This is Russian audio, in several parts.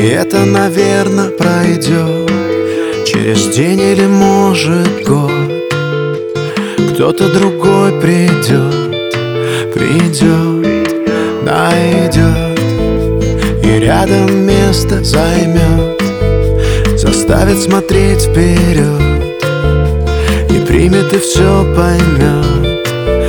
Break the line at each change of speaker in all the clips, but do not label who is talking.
И это, наверное, пройдет через день или, может, год. Кто-то другой придет, найдет и рядом место займет, заставит смотреть вперед и примет, и все поймет.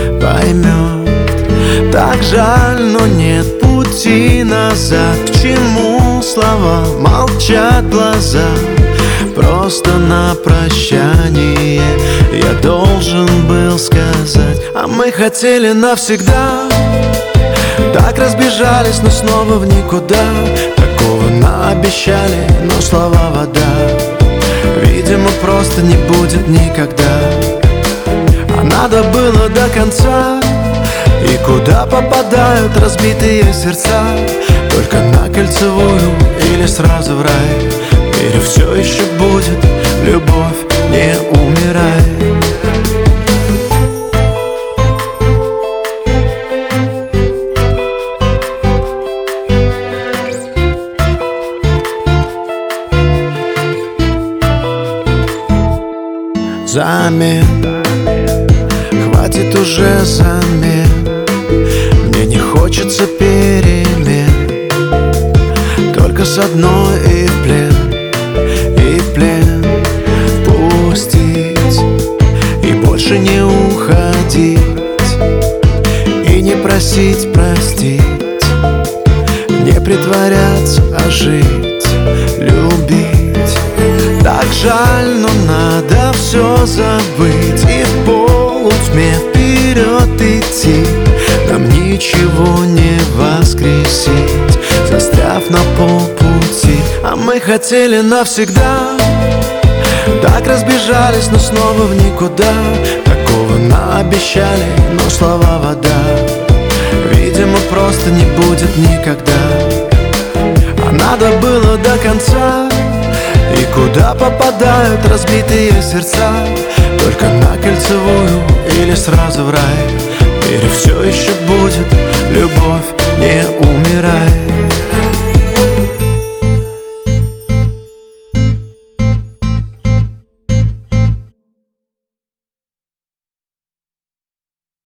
Так жаль, но нет пути назад. К чему слова, молчат глаза? Просто на прощание я должен был сказать: а мы хотели навсегда. Так разбежались, но снова в никуда. Такого наобещали, но слова вода. Видимо, просто не будет никогда. А надо было до конца. И куда попадают разбитые сердца? Только на Кольцевую или сразу в рай? Верю, все еще будет любовь, не умирай. Замен, хватит уже замен. Мне не хочется перемен, только с одной и в плен, пустить и больше не уходить, и не просить простить, не притворяться, а жить, любить. Так жаль, но надо все забыть и в полутьме вперед идти. Нам ничего не воскресить, застряв на полпути. А мы хотели навсегда. Так разбежались, но снова в никуда. Такого наобещали, но слова вода. Видимо, просто не будет никогда. А надо было до конца. И куда попадают разбитые сердца? Только на Кольцевую или сразу в рай? Верю, все еще